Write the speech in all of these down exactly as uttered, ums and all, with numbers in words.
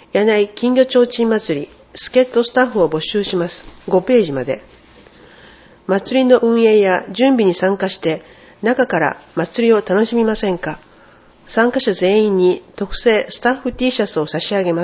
柳井金魚ちょうちん祭り、助っ人スタッフを募集します。ごページまで。祭りの運営や準備に参加して、中から祭りを楽しみませんか？参加者全員に特製スタッフ T シャツを差し上げます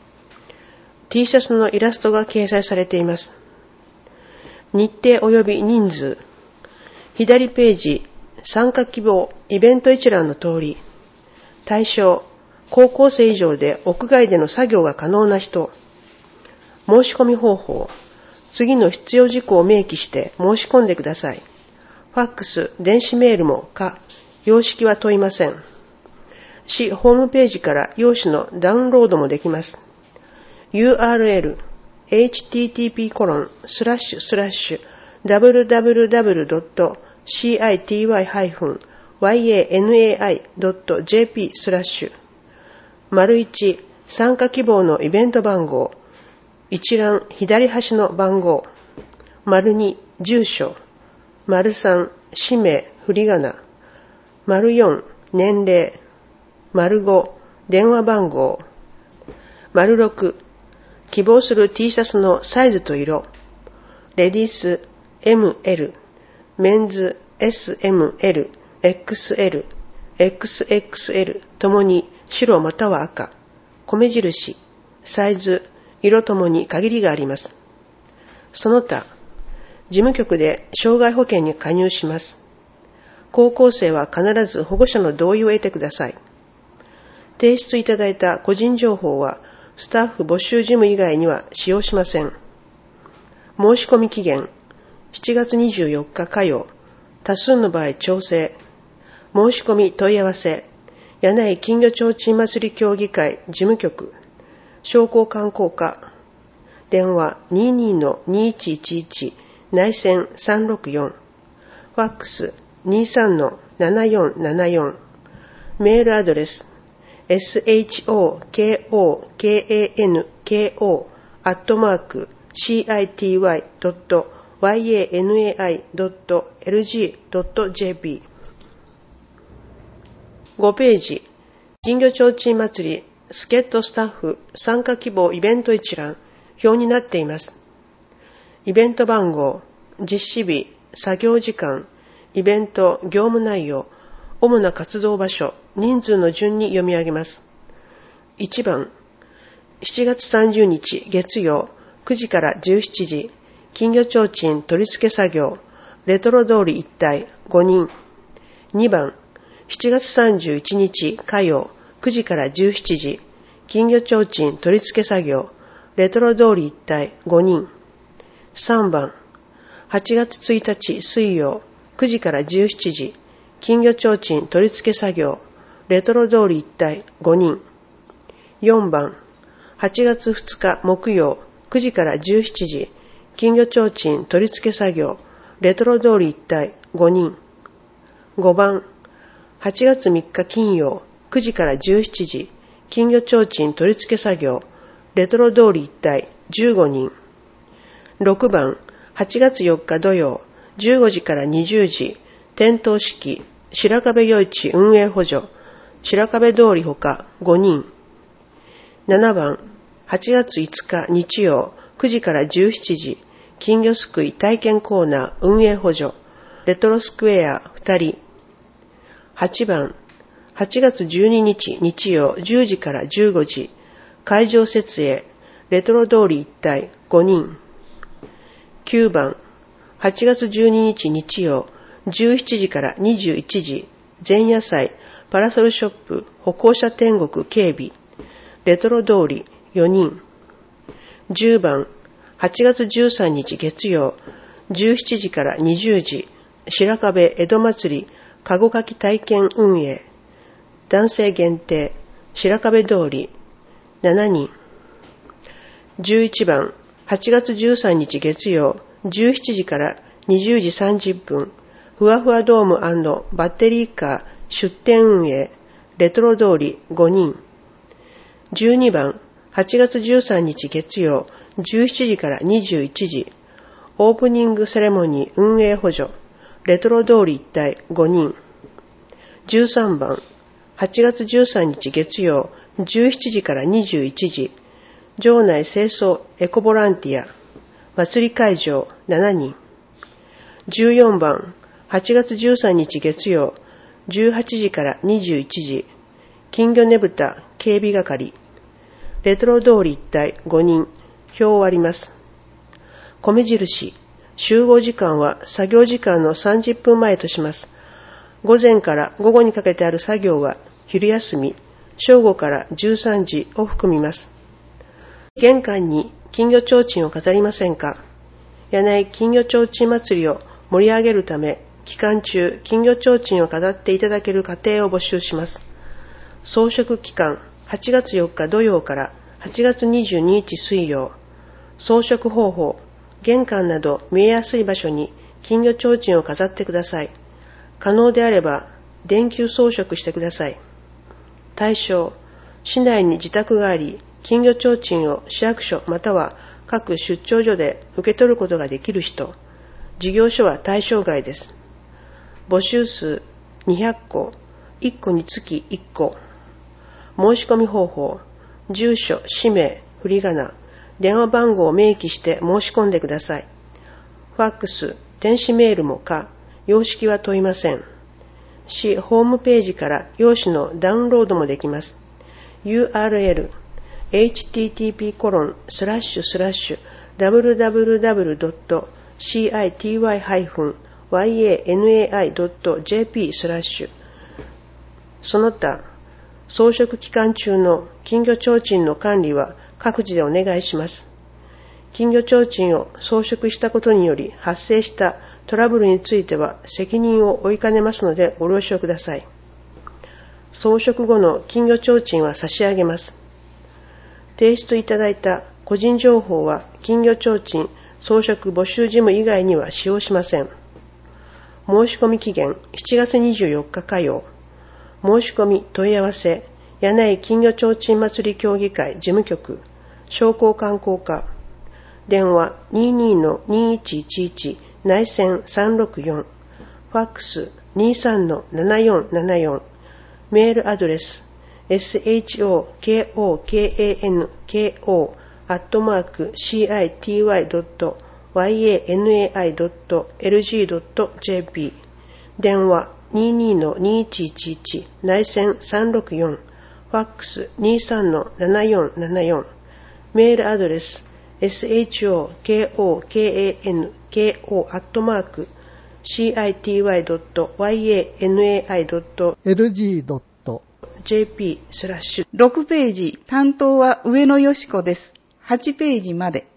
。T シャツのイラストが掲載されています。日程及び人数。左ページ、参加希望、イベント一覧の通り。対象、高校生以上で屋外での作業が可能な人。申し込み方法。次の必要事項を明記して申し込んでください。ファックス、電子メールも可。様式は問いません。市ホームページから用紙のダウンロードもできます。ユーアールエル、エイチティーティーピーコロンスラッシュスラッシュダブリューダブリューダブリュードットシーアイティーワイハイフンワイエーエヌエーアイドットジェーピースラッシュ丸一、参加希望のイベント番号。一覧左端の番号。丸二、住所。丸三、氏名、振り仮名。丸四、年齢。丸五、電話番号。丸六、希望する T シャツのサイズと色。レディース エムエル、メンズ エスエムエル、エックスエル、エックスエックスエル ともに白または赤。米印、サイズ、色ともに限りがあります。その他、事務局で障害保険に加入します。高校生は必ず保護者の同意を得てください。提出いただいた個人情報はスタッフ募集事務以外には使用しません。申し込み期限、しちがつにじゅうよっか火曜。多数の場合調整。申し込み問い合わせ。柳井金魚ちょうちん祭り協議会事務局。商工観光課。電話 にじゅうにのにせんひゃくじゅういち 内線さんろくよん。ファックス にじゅうさんのななよんななよん。メールアドレス エスエイチオーケーオーケーエーエヌケーオー アットマーク シーアイティーワイドットワイエーエヌエーアイドットエルジードットジェーピー。ごページ、金魚ちょうちん祭り、助っ人スタッフ、参加希望イベント一覧、表になっています。イベント番号、実施日、作業時間、イベント、業務内容、主な活動場所、人数の順に読み上げます。いちばん、しちがつさんじゅうにち月曜、くじからじゅうしちじ、金魚ちょうちん取り付け作業、レトロ通り一帯ごにん。にばん、しちがつさんじゅういちにち火曜、くじからじゅうしちじ、金魚ちょうちん取り付け作業、レトロ通り一帯ごにん。さんばん、はちがつついたち水曜、くじからじゅうしちじ、金魚ちょうちん取り付け作業、レトロ通り一帯ごにん。よんばん、はちがつふつか木曜、くじからじゅうしちじ、金魚ちょうちん取り付け作業、レトロ通り一帯ごにん。ごばん、はちがつみっか金曜、くじからじゅうしちじ、金魚ちょうちん取り付け作業、レトロ通り一帯じゅうごにん。ろくばん、はちがつよっか土曜、じゅうごじからにじゅうじ、点灯式、白壁夜市運営補助、白壁通りほかごにん。ななばん、はちがついつか日曜、くじからじゅうしちじ、金魚すくい体験コーナー運営補助、レトロスクエアふたり。はちばん、はちがつじゅうににち日曜じゅうじからじゅうごじ、会場設営、レトロ通り一帯ごにん。きゅうばん、はちがつじゅうににち日曜じゅうしちじからにじゅういちじ、前夜祭パラソルショップ歩行者天国警備、レトロ通りよにん。じゅうばん、はちがつじゅうさんにち月曜じゅうしちじからにじゅうじ、白壁江戸祭りかごかき体験運営、男性限定、白壁通りしちにん。じゅういちばん、はちがつじゅうさんにち月曜じゅうしちじからにじゅうじさんじゅっぷん、ふわふわドーム&バッテリーカー出店運営、レトロ通りごにん。じゅうにばん、はちがつじゅうさんにち月曜じゅうしちじからにじゅういちじ、オープニングセレモニー運営補助、レトロ通り一帯ごにん。じゅうさんばん、はちがつじゅうさんにち月曜じゅうしちじからにじゅういちじ、 場内清掃エコボランティア、祭り会場しちにん。じゅうよんばん、はちがつじゅうさんにち月曜、じゅうはちじからにじゅういちじ、金魚ねぶた警備係。レトロ通り一帯ごにん、票を割ります。米印、集合時間は作業時間のさんじゅっぷんまえとします。午前から午後にかけてある作業は昼休み、正午からじゅうさんじを含みます。玄関に金魚提灯を飾りませんか？柳井金魚提灯祭りを盛り上げるため、期間中金魚提灯を飾っていただける家庭を募集します。装飾期間はちがつよっか土曜からはちがつにじゅうににち水曜。装飾方法、玄関など見えやすい場所に金魚提灯を飾ってください。可能であれば電球装飾してください。対象、市内に自宅があり、金魚提灯を市役所または各出張所で受け取ることができる人。事業所は対象外です。募集数にひゃっこ、いっこにつきいっこ。申し込み方法、住所、氏名、振り仮名、電話番号を明記して申し込んでください。ファックス、電子メールも可、様式は問いません。市ホームページから用紙のダウンロードもできます。ユーアールエル、エイチティーティーピーコロンスラッシュスラッシュダブリューダブリューダブリュードットシーアイティーワイハイフンワイエーエヌエーアイドットジェーピースラッシュ。その他、装飾期間中の金魚提灯の管理は各自でお願いします。金魚提灯を装飾したことにより発生したトラブルについては責任を負いかねますのでご了承ください。装飾後の金魚提灯は差し上げます。提出いただいた個人情報は金魚提灯装飾募集事務以外には使用しません。申し込み期限しちがつにじゅうよっか火曜。申し込み問い合わせ柳井金魚提灯祭り協議会事務局商工観光課。電話 にじゅうにのにいちいちいち 内線さんろくよん。ファックス にじゅうさんのななよんななよん。メールアドレス エスエイチオーケーオーケーエーエヌケーオー アットマーク シーアイティーワイドットワイエーエヌエーアイドットエルジードットジェーピー。電話 にじゅうにのにいちいちいち 内線さんろくよん。ファックス にじゅうさんのななよんななよん。メールアドレス エスエイチオーケーオーケーエーエヌケーオー アットマーク シーアイティーワイドットワイエーエヌエーアイドットエルジードットジェーピー スラッシュ。 ろくページ、担当は上野よしこです。はちページまで。